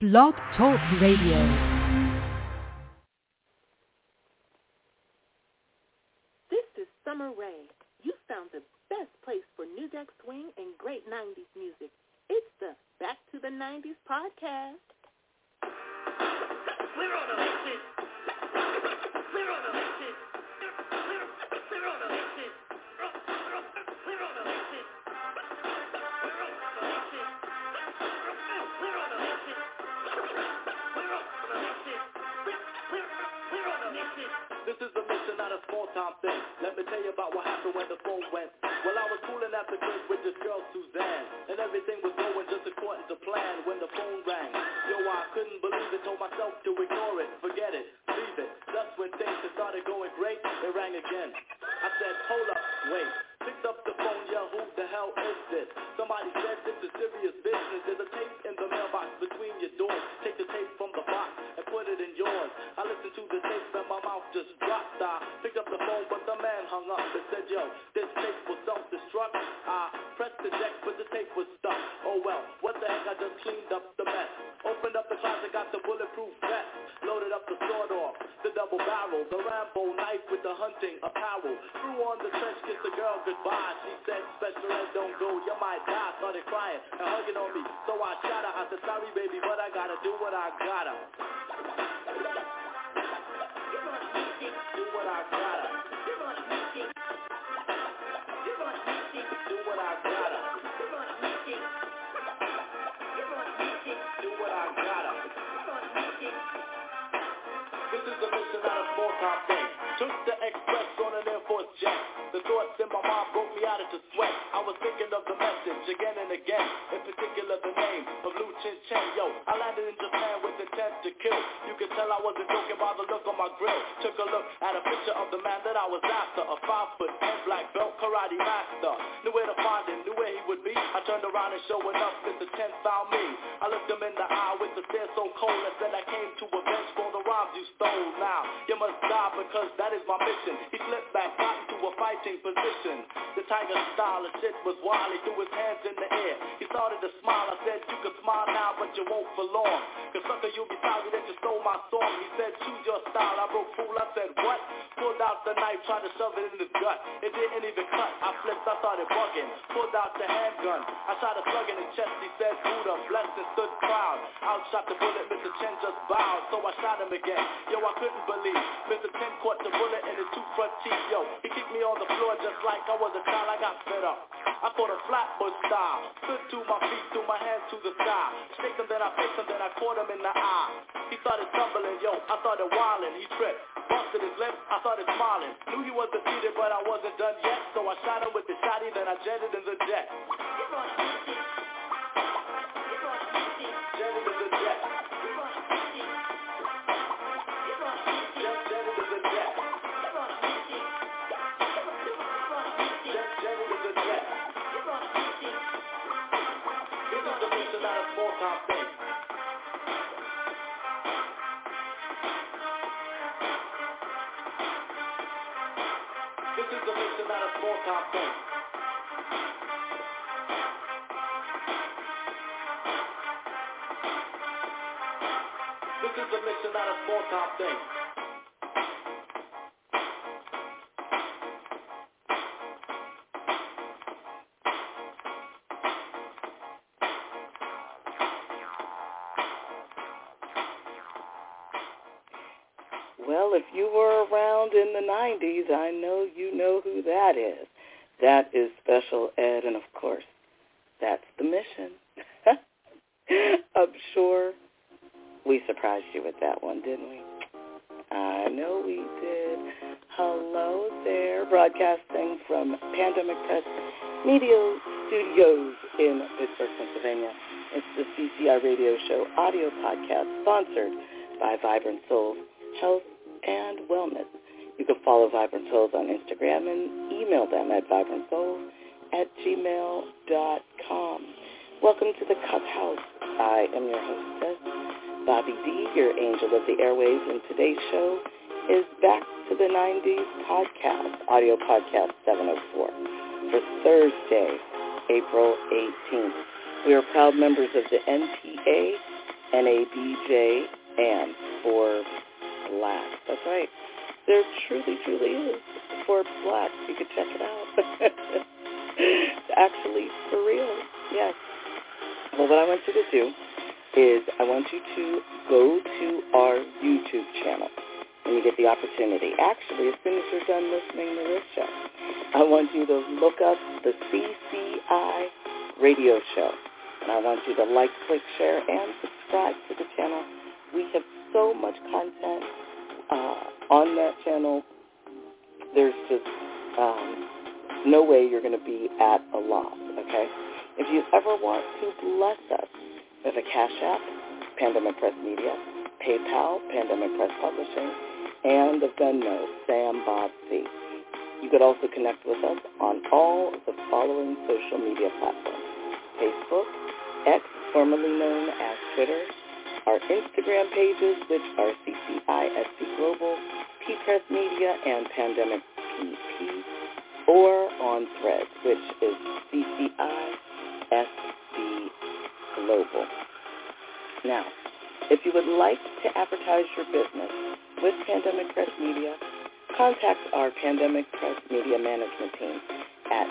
Blog Talk Radio. This is Summer Rae. You found the best place for New Jack Swing and great 90s music. It's the Back to the 90s podcast. We're on a mission. We're on a mission. We're on a mission. We're on a mission. This is a mission, not a small-time thing. Let me tell you about what happened when the phone went. Well, I was cooling at the crib with this girl, Suzanne, and everything was going just according to plan when the phone rang. Yo, I couldn't believe it, told myself to ignore it, forget it, leave it. Just when things had started going great, it rang again. I said, hold up, wait. Picked up the phone, yeah, who the hell is this? Somebody said this is serious business. There's a tape in the mailbox between your doors. Take the tape from the box and put it in yours. I listened to the tape and my mouth just dropped. I picked up the phone, but the man hung up and said, yo, this tape was self-destruct. I pressed the deck, but the tape was stuck. Oh well, what the heck, I just cleaned up the mess. Opened up the closet, got the bulletproof vest. Loaded up the sword off, the double barrel, the Rambo knife with the hunting apparel. Threw on the trench, kissed the girl goodbye. She said, special ed, don't go, you might die. Started crying and hugging on me, so I shot her. I said, sorry baby, but I gotta do what I gotta. Do what I gotta. Do what I gotta. Do what I gotta. This is a mission, not a small-time thing. Took the express on an Air Force jet. The thoughts in my mind broke me out into sweat. I was thinking of the message again and again. In particular, the name of Liu Chin Chen. Yo, I landed in Japan with intent to kill. You could tell I wasn't joking by the look on my grill. Took a look at a picture of the man that I was after. A 5'10" black belt karate master. Knew where to find him, knew where he would be. I turned around and sure enough, Mr. Chen found me. I looked him in the eye with the stare so cold and said I came to avenge for the rhymes you stole. Now, you must die because that is my mission. He flipped back, got into a fighting position. The tiger style of shit was wild. He threw his hands in the air. He started to smile. I said, you can smile now, but you won't for long. Cause sucker, you'll be sorry that you stole my song. He said, choose your style. I broke fool. I said, what? Pulled out the knife, tried to shove it in his gut. It didn't even cut. I flipped, I started bugging. Pulled out the handgun. I shot a slug in his chest. He said, Buddha, blessed and stood proud. Outshot the bullet, Mr. Chen just bowed. So I shot him again. Yo, I couldn't believe Mr. Chen caught the bullet in his two front teeth. Yo, he kicked me on the floor just like I was a child. I got fed up. I caught a flatbush style. Stood to my feet, threw my hands to the sky. Shake him, then I faced him, then I caught him in the eye. He started stumbling, yo, I started wilding. He tripped, busted his lip, I started smiling. Knew he was defeated, but I wasn't done yet. So I shot him with the shotty, then I jetted in the jet. Jetted in the jet. Not a small-time thing. This is a mission, not a small-time thing. This is a mission, not a small-time thing. Well, if you were around in the 90s, I know you know who that is. That is Special Ed, and of course, that's the mission. I'm sure we surprised you with that one, didn't we? I know we did. Hello there, broadcasting from Pandemic Press Media Studios in Pittsburgh, Pennsylvania. It's the CCI Radio Show audio podcast sponsored by Vibrant Souls Health and Wellness. You can follow Vibrant Souls on Instagram and email them at vibrantsouls@gmail.com. Welcome to the Cup House. I am your hostess, Bobby D, your angel of the airwaves, and today's show is Back to the 90s podcast, audio podcast 704, for Thursday, April 18th. We are proud members of the NPA NABJ for Black. That's right. There truly, truly is Forbes Black. You can check it out. Actually, for real. Yes. Well, what I want you to do is I want you to go to our YouTube channel when you get the opportunity. Actually, as soon as you're done listening to this show, I want you to look up the CCI radio show. And I want you to like, click, share, and subscribe to the channel. We have so much content on that channel. There's just no way you're going to be at a loss, okay? If you ever want to bless us with a Cash App, Pandemic Press Media, PayPal, Pandemic Press Publishing, and the Venmo, Sam Bob C. You could also connect with us on all of the following social media platforms: Facebook, X, formerly known as Twitter, our Instagram pages, which are CCISC Global, P-Press Media, and Pandemic PP, or on Threads, which is CCISC Global. Now, if you would like to advertise your business with Pandemic Press Media, contact our Pandemic Press Media management team at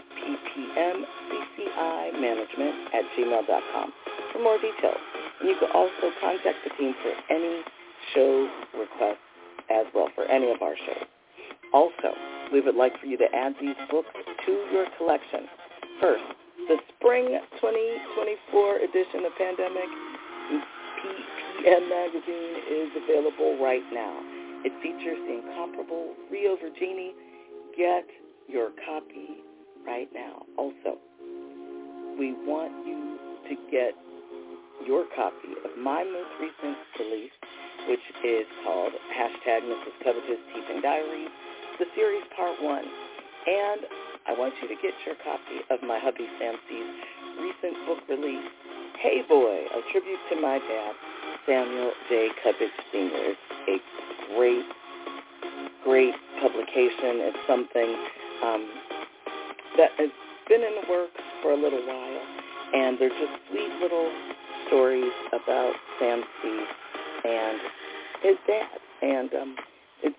ppmccimanagement@gmail.com for more details. And you can also contact the team for any show requests as well, for any of our shows. Also, we would like for you to add these books to your collection. First, the Spring 2024 edition of Pandemic PPM magazine is available right now. It features the incomparable Rio Virginie. Get your copy right now. Also, we want you to get your copy of my most recent release, which is called #Mrs. Covetous Teething Diaries, the series part 1. And I want you to get your copy of my hubby Sam C's recent book release, Hey Boy, a tribute to my dad, Samuel J. Covetous Sr. It's a great, great publication. It's something that has been in the works for a little while, and they're just sweet little stories about Sam C. and his dad, and it's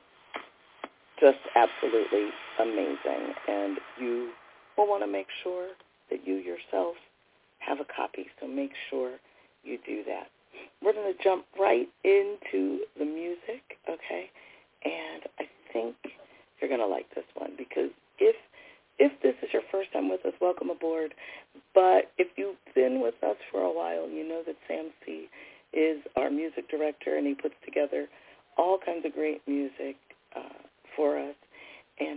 just absolutely amazing, and you will want to make sure that you yourself have a copy, so make sure you do that. We're going to jump right into the music, okay? And I think you're going to like this one, because if this is your first time with us, welcome aboard. But if you've been with us for a while, you know that Sam C. is our music director, and he puts together all kinds of great music for us. And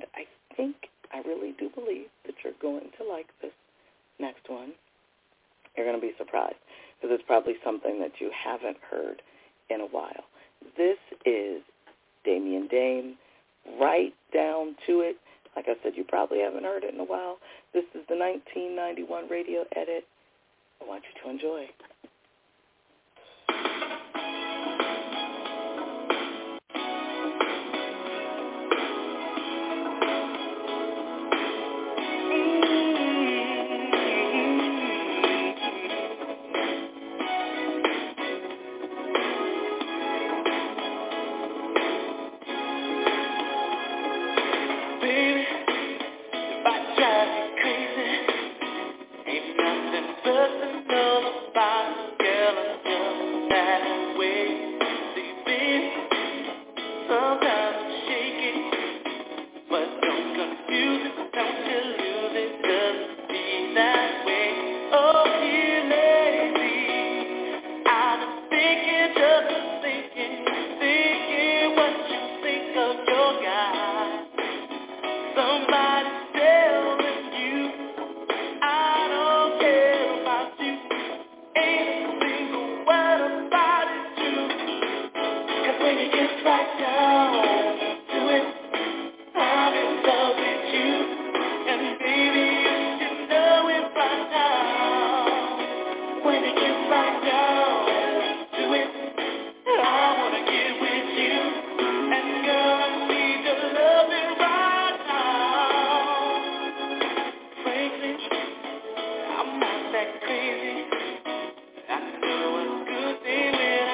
I really do believe that you're going to like this next one. You're going to be surprised, because it's probably something that you haven't heard in a while. This is Damian Dame, Right Down to It. Like I said, you probably haven't heard it in a while. This is the 1991 radio edit. I want you to enjoy. I'm not that crazy. I know a good thing will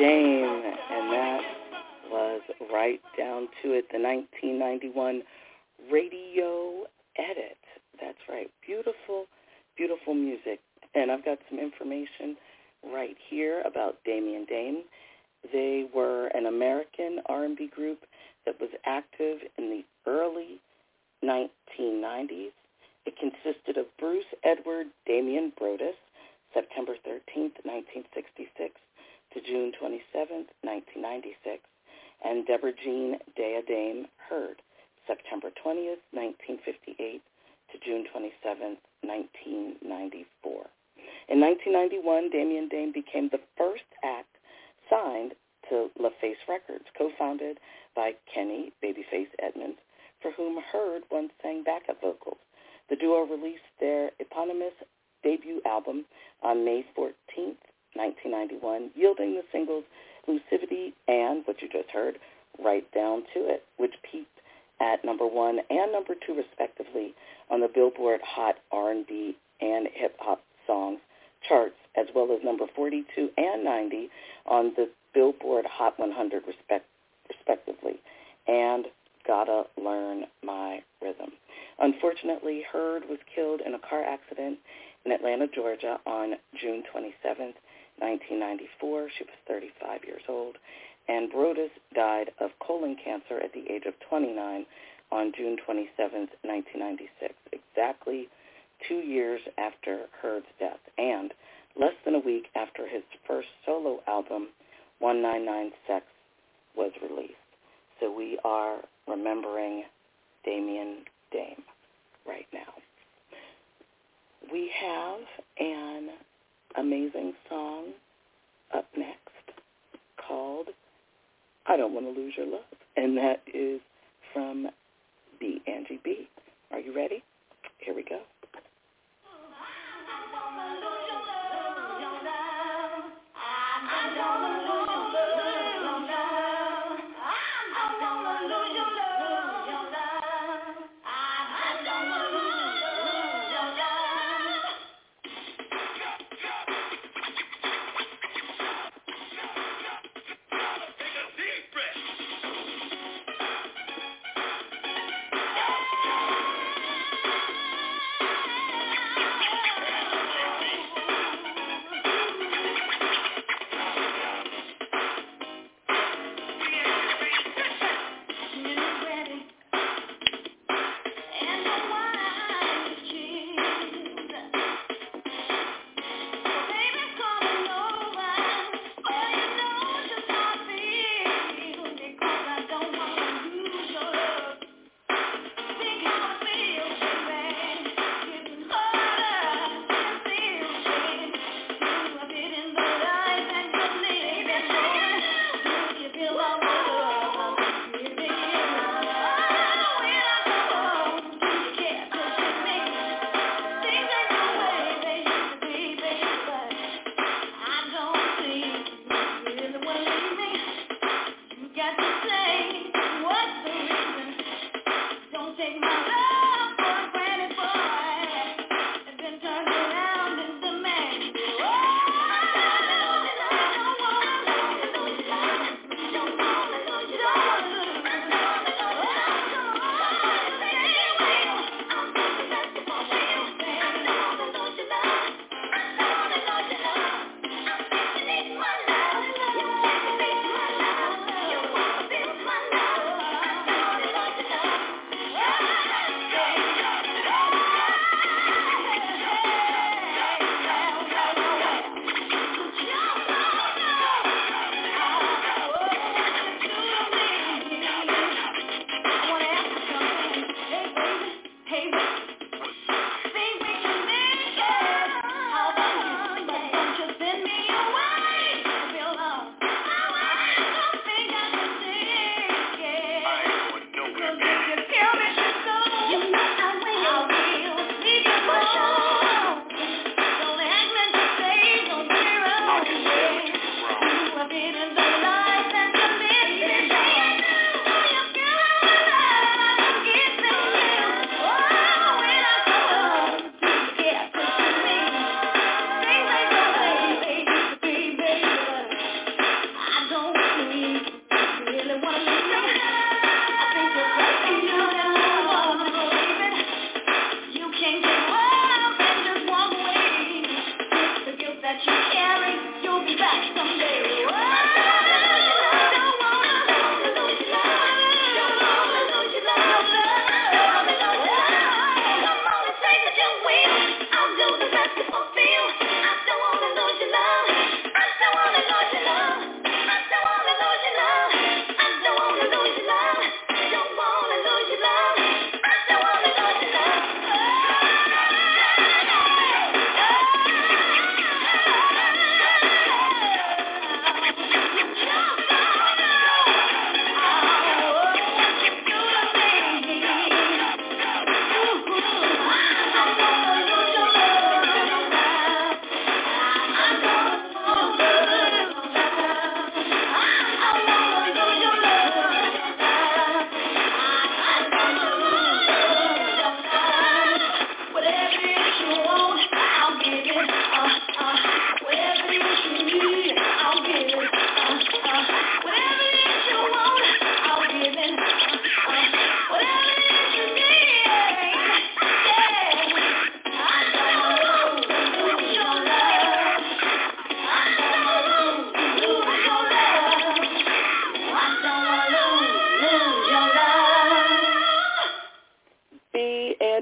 Dame, and that was Right Down to It, the 1991 radio edit. That's right. Beautiful, beautiful music. And I've got some information right here about Damien Dame. They were an American R&B group that was active in the early 1990s. It consisted of Bruce Edward Damien Brodus, September 13th, 1966 to June 27th, 1996, and Deborah Jean Dea Dame Heard, September 20th, 1958 to June 27th, 1994. In 1991, Damien Dame became the first act signed to LaFace Records, co-founded by Kenny Babyface Edmonds, for whom Heard once sang backup vocals. The duo released their eponymous debut album on May 14th, 1991, yielding the singles Lucivity and, what you just heard, Right Down to It, which peaked at number 1 and number 2, respectively, on the Billboard Hot R&B and Hip Hop Songs charts, as well as number 42 and 90 on the Billboard Hot 100, respectively, and Gotta Learn My Rhythm. Unfortunately, Heard was killed in a car accident in Atlanta, Georgia on June 27th, 1994. She was 35 years old. And Brodus died of colon cancer at the age of 29 on June 27th, 1996, exactly 2 years after Heard's death, and less than a week after his first solo album, 199 Sex, was released. So we are remembering Damien Dame right now. We have an amazing song up next called I Don't Want to Lose Your Love, and that is from B. Angie B. Are you ready? Here we go.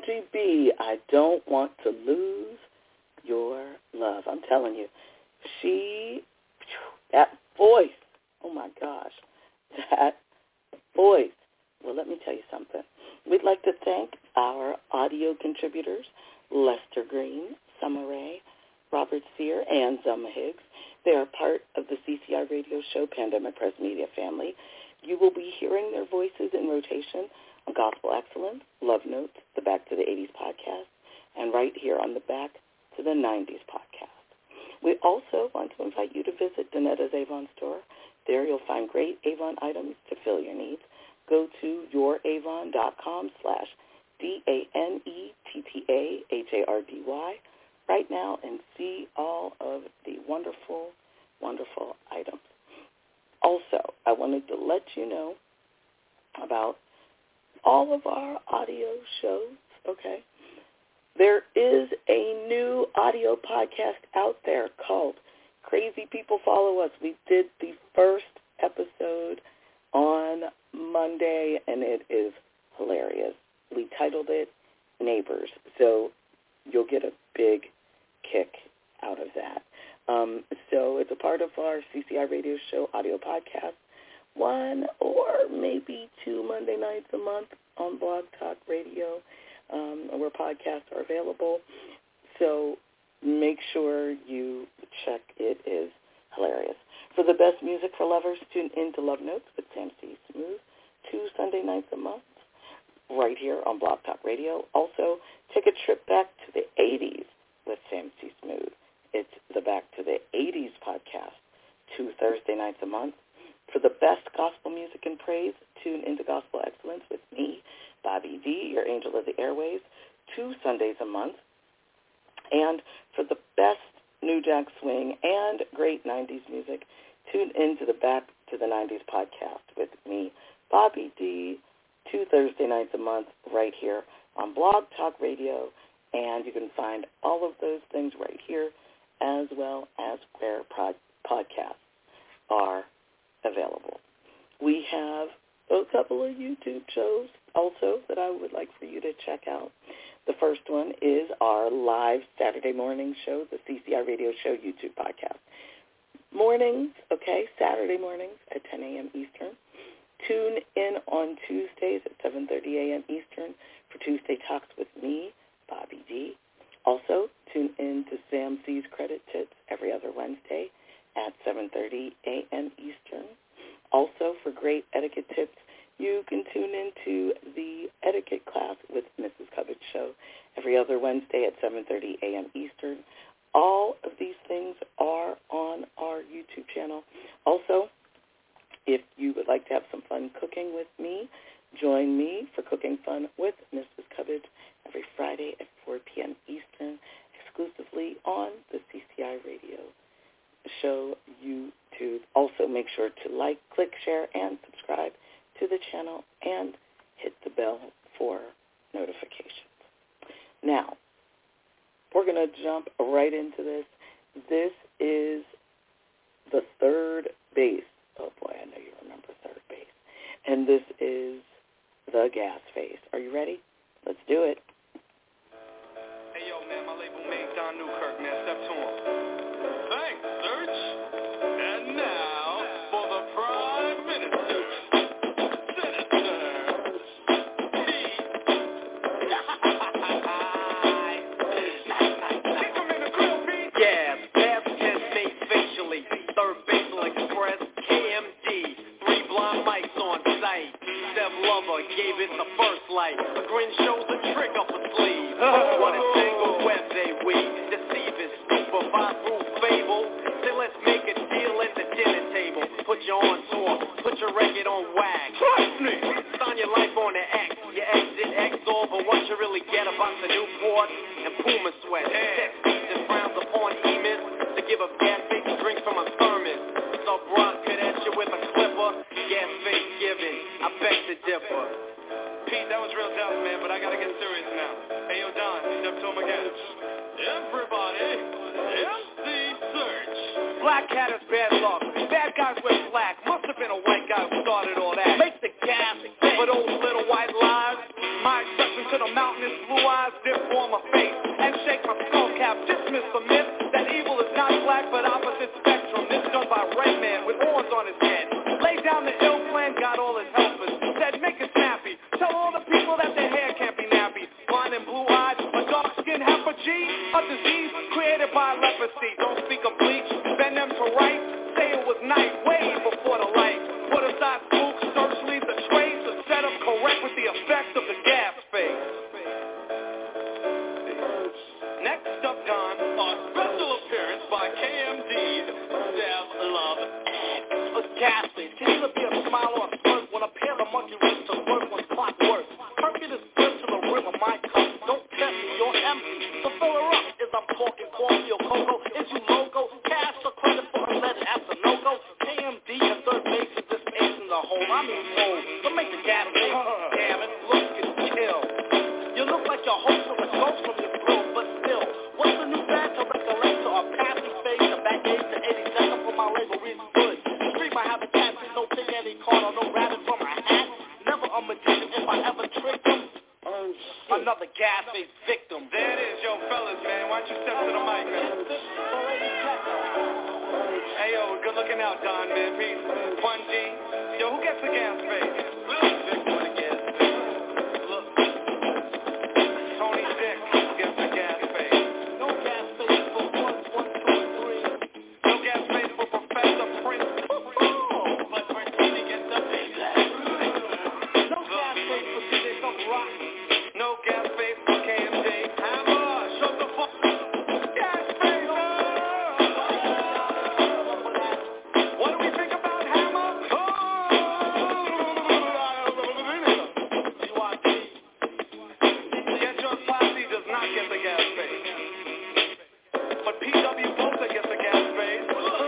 Cardi B, I don't want to lose your love. I'm telling you, that voice, oh my gosh, that voice. Well, let me tell you something. We'd like to thank our audio contributors, Lester Green, Summer Rae, Robert Sear, and Zelma Higgs. They are part of the CCI radio show Pandemic Press Media family. You will be hearing their voices in rotation on Gospel Excellence, Love Notes, the Back to the 80s podcast, and right here on the Back to the 90s podcast. We also want to invite you to visit Danetta's Avon store. There you'll find great Avon items to fill your needs. Go to youravon.com/DANETTAHARDY right now and see all of the wonderful, wonderful items. Also, I wanted to let you know about all of our audio shows, okay? There is a new audio podcast out there called Crazy People Follow Us. We did the first episode on Monday, and it is hilarious. We titled it Neighbors, so you'll get a big kick out of that. So it's a part of our CCI radio show audio podcast, 1 or maybe 2 Monday nights a month on Blog Talk Radio, where podcasts are available. So make sure you check. It is hilarious. For the best music for lovers, tune in to Love Notes with Sam C. Smooth, 2 Sunday nights a month, right here on Blog Talk Radio. Also, take a trip back to the 80s with Sam C. Smooth. It's the Back to the 80s podcast, 2 Thursday nights a month. For the best gospel music and praise, tune into Gospel Excellence with me, Bobby D., your angel of the airwaves, 2 Sundays a month. And for the best New Jack Swing and great 90s music, tune into the Back to the 90s podcast with me, Bobby D., 2 Thursday nights a month right here on Blog Talk Radio. And you can find all of those things right here as well as where podcasts are available. We have a couple of YouTube shows also that I would like for you to check out. The first one is our live Saturday morning show, the CCI Radio Show YouTube podcast. Mornings, okay, Saturday mornings at 10 a.m. Eastern. Tune in on Tuesdays at 7:30 a.m. Eastern for Tuesday Talks with me, Bobby D. Also, tune in to Sam C's Credit Tips every other Wednesday at 7:30 a.m. Eastern. Also, for great etiquette tips, you can tune into the etiquette class with Mrs. Covett Show every other Wednesday at 7:30 a.m. Eastern. All of these things are on our YouTube channel. Also, if you would like to have some fun cooking with me, join me for Cooking Fun with Mrs. Covett every Friday at 4 p.m. Eastern, exclusively on the CCI Radio Show YouTube. Also, make sure to like, click, share, and subscribe to the channel and hit the bell for notifications. Now, we're going to jump right into this. This is the third base. Oh, boy, I know you remember third base. And this is the gas face. Are you ready? Let's do it. Hey, yo, man, my label mate, Don Newkirk, man. Step to him. Thanks, Serge. And now, for the Prime Minister, Senator Pete. Kick him in the grill, Pete. Yeah, past tense made facially. Third baseman express, KMD. 3 blind mics on site. Step Lover gave it the first light. The grin shows a trick up a sleeve. What a tangled web they weave. Deceiving, supervised through fable. Say let's make a deal at the dinner table. Put you on tour, put your record on wax. Trust me. Sign your life on the X. Your exit X over what you really get about the Newport and Puma sweat. Text beats and frowns upon emitters to give up gas face drinks from a thermos. Sub rock could at you with a clipper. Gas face giving, I beg to differ. Pete, that was real tough, man, but I gotta get serious now. Hey, yo, Don, step to him again. Everybody, MC Search. Black cat is bad luck. Bad guys wear black. Must have been a white guy who started all that. Make the gas for those little white lies. My exception to to the mountainous blue eyes dip on my face and shake my skull cap. Dismiss the myth that evil is not black but opposite spectrum. This done by Red Man with horns on his head. Lay down the ill plan, got all his helpers. Said make it snappy. Tell all the people that their hair can't be nappy. Blind and blue-eyed, a dark-skinned heifer G, a disease created by leprosy. Don't speak of bleach, bend them to right. Say it was night, way before the light. Put aside spooks, search leaves a trace, a setup correct with the effect of the gas phase. Next up, Don, a special appearance by KMD, Dev Love, a gas phase. Can either be a smile or a spurt when a pair of monkey wrists to work when clockwork. Percolate good to the rim of my cup. Don't test me, you're empty. So fill her up as I'm talking coffee or cocoa. Is you logo? Cash or credit for a letter, that's a no-go. KMD and third base is this ace in the hole. I mean hole. So make the gas phase. Damn it, look and chill. You look like your host of a ghost from your grill, but still, what's the new bad to recollect to a passing phase, a back age to 82nd for my label reads good. Street my habitat, no take any card or no rabbit from my hat. Never a magician if I ever tricked them. Oh, shit. Another gas face victim. There it is, yo, fellas, man. Why don't you step to the mic, man? Hey, yo, good looking out, Don, man. Peace. Fun G. Yo, who gets the gas face? Victim with a gas face. Look. Tony Dick gets the gas face. No gas face for 1, 2, and 3. No gas face for Professor Prince. But Martini gets the face. No gas face for DJ Thump Rock. No gas face for KMD. Hammer, show the fuck. Gas face. What do we think about Hammer? Get your posse does not get the gas face. But PW Volta gets the gas face.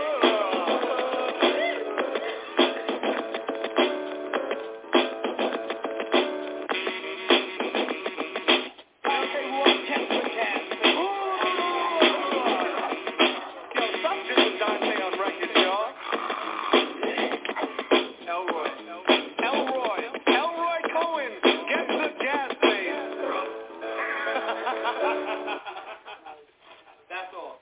Okay, who else gets the gas face? Yo, stop doing Dante on record, y'all. Elroy Cohen gets the gas face. That's all.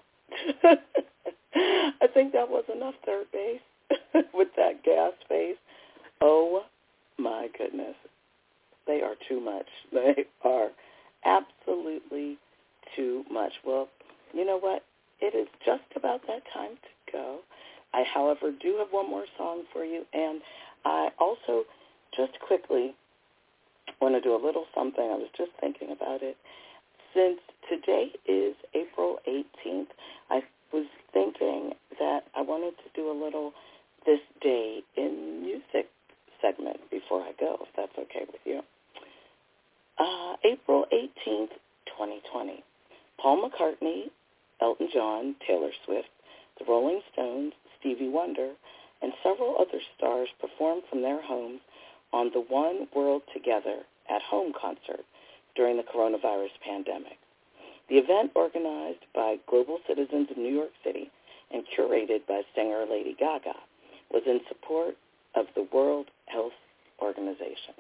I think that was enough, third base, with that gas face. Oh, my goodness. They are too much. They are absolutely too much. Well, you know what? It is just about that time to go. I, however, do have one more song for you, and I also just quickly want to do a little something. I was just thinking about it. Since today is April 18th, I was thinking that I wanted to do a little This Day in Music segment before I go, if that's okay with you. April 18th, 2020. Paul McCartney, Elton John, Taylor Swift, the Rolling Stones, Stevie Wonder, and several other stars performed from their homes on the One World Together at Home concert during the coronavirus pandemic. The event, organized by Global Citizens of New York City and curated by singer Lady Gaga, was in support of the World Health Organization.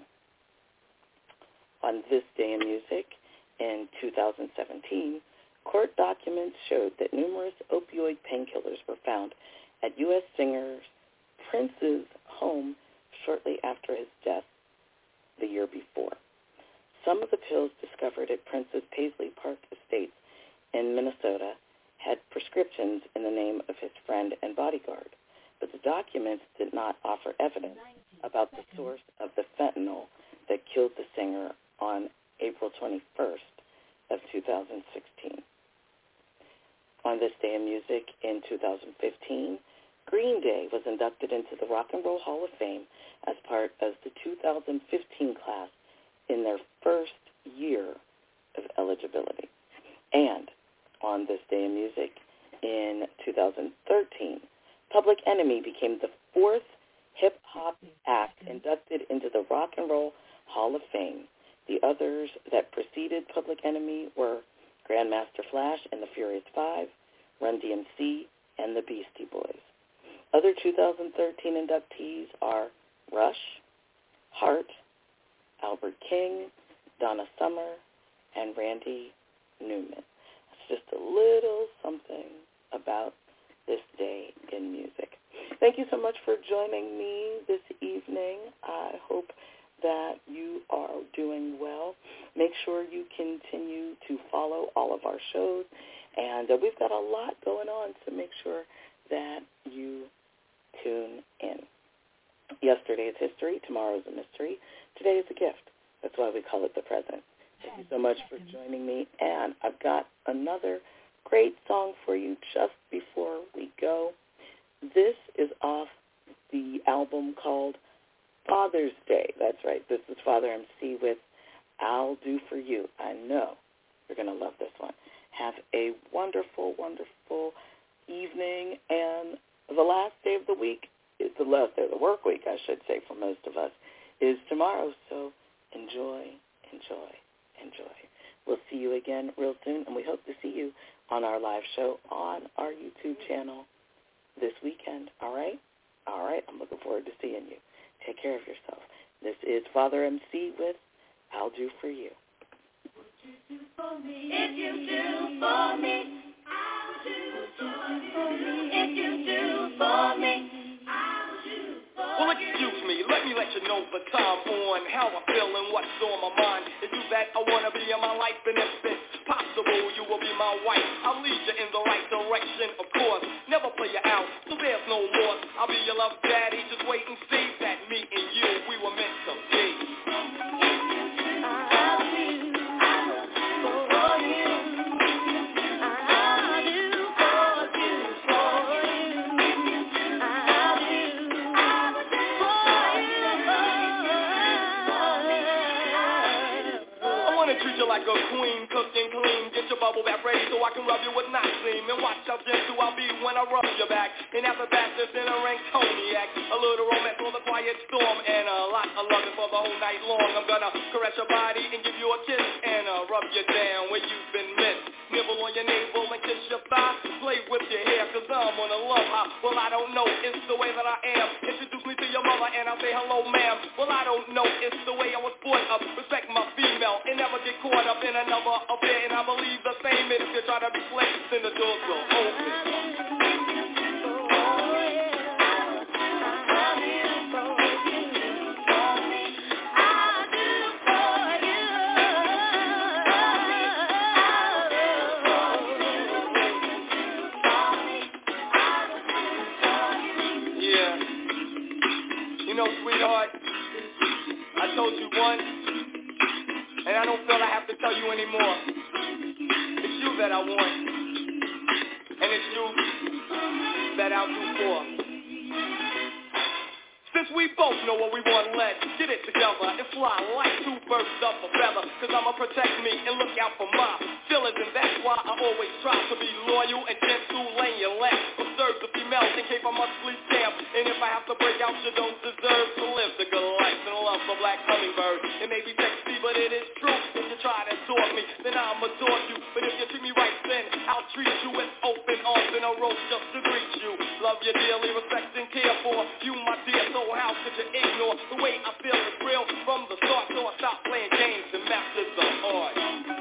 On This Day in Music in 2017, court documents showed that numerous opioid painkillers were found at U.S. singer Prince's home shortly after his death the year before. Some of the pills discovered at Prince's Paisley Park Estates in Minnesota had prescriptions in the name of his friend and bodyguard, but the documents did not offer evidence about the source of the fentanyl that killed the singer on April 21st of 2016. On This Day in Music in 2015, Green Day was inducted into the Rock and Roll Hall of Fame as part of the 2015 class in their first year of eligibility. And on This Day in Music in 2013, Public Enemy became the fourth hip-hop act inducted into the Rock and Roll Hall of Fame. The others that preceded Public Enemy were Grandmaster Flash and the Furious Five, Run DMC, and the Beastie Boys. Other 2013 inductees are Rush, Heart, Albert King, Donna Summer, and Randy Newman. It's just a little something about this day in music. Thank you so much for joining me this evening. I hope that you are doing well. Make sure you continue to follow all of our shows, and we've got a lot going on, so make sure that you tune in. Yesterday is history, tomorrow is a mystery, today is a gift. That's why we call it the present. Thank you so much for joining me, and I've got another great song for you just before we go. This is off the album called Father's Day. That's right. This is Father MC with I'll Do For You. I know you're going to love this one. Have a wonderful, wonderful evening. And the last day of the week is the last day of the work week, I should say, for most of us, is tomorrow. So enjoy, enjoy, enjoy. We'll see you again real soon, and we hope to see you on our live show on our YouTube channel this weekend. All right? All right. I'm looking forward to seeing you. Take care of yourself. This is Father MC with I'll Do For You. What you do for me? If you do for me, I'll do for you. If you do for me, I'll do for you. Well, excuse me, let you know the time on how I feel and what's on my mind. It's you that I want to be in my life, and if it's possible, you will be my wife. I'll lead you in the right direction, of course. Never play you out, so there's no loss. I'll be your love daddy, just wait and see that me and you, we were meant to be. Like a queen, cooked and clean. Get your bubble bath ready so I can rub you with Noxine. And watch how gentle I'll be when I rub your back. And after that, there's in a rank cognac. A little romance for the quiet storm. And a lot of loving for the whole night long. I'm gonna caress your body and give you a kiss. And rub you down where you've been missed. Nibble on your navel and kiss your thigh. Play with your hair cause I'm on a love hop. Well, I don't know, it's the way that I am. Introduce me to your mother and I'll say hello, ma'am. Well, I don't know, it's the way I was brought up. Respect my female and never get caught up in another affair. And I believe the same, and if you try to be slick, then the doors will open. Sweetheart, I told you once, and I don't feel I have to tell you anymore. It's you that I want, and it's you that I'll do for. Since we both know what we want, let's get it together and fly like two birds of a feather. Cause I'ma protect me and look out for my feelings, and that's why I always try to be loyal and gentle and your last. Observe the females in case I must sleep camp. And if I have to break out, you don't deserve to live the good life and love the black hummingbird. It may be sexy, but it is true. If you try to talk me, then I'ma talk you. But if you treat me right, then I'll treat you with open arms and a roast just to greet you. Love you dearly, respect and care for you, my dear. So how could you ignore the way I feel is real from the start? So I stop playing games and masters the art.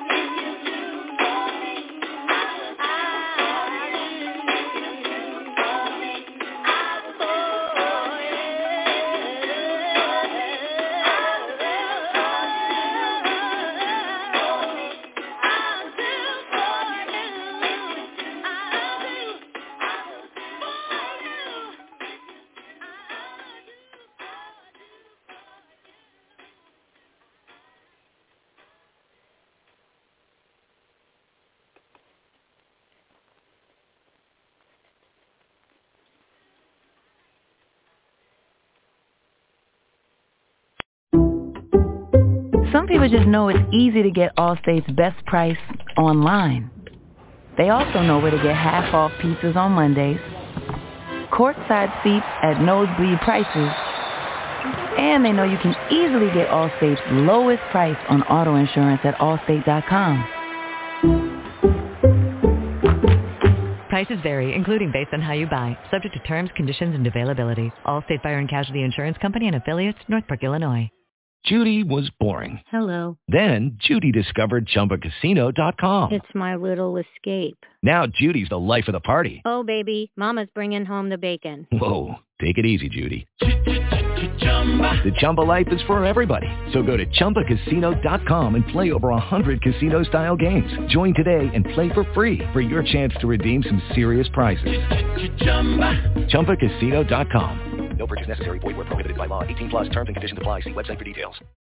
Some people just know it's easy to get Allstate's best price online. They also know where to get half-off pizzas on Mondays, courtside seats at nosebleed prices, and they know you can easily get Allstate's lowest price on auto insurance at Allstate.com. Prices vary, including based on how you buy, subject to terms, conditions, and availability. Allstate Fire and Casualty Insurance Company and affiliates, Northbrook, Illinois. Judy was boring. Hello. Then Judy discovered ChumbaCasino.com. It's my little escape. Now Judy's the life of the party. Oh, baby, mama's bringing home the bacon. Whoa, take it easy, Judy. The Chumba life is for everybody. So go to ChumbaCasino.com and play over 100 casino-style games. Join today and play for free for your chance to redeem some serious prizes. ChumbaCasino.com. No purchase necessary. Void where prohibited by law. 18 plus terms and conditions apply. See website for details.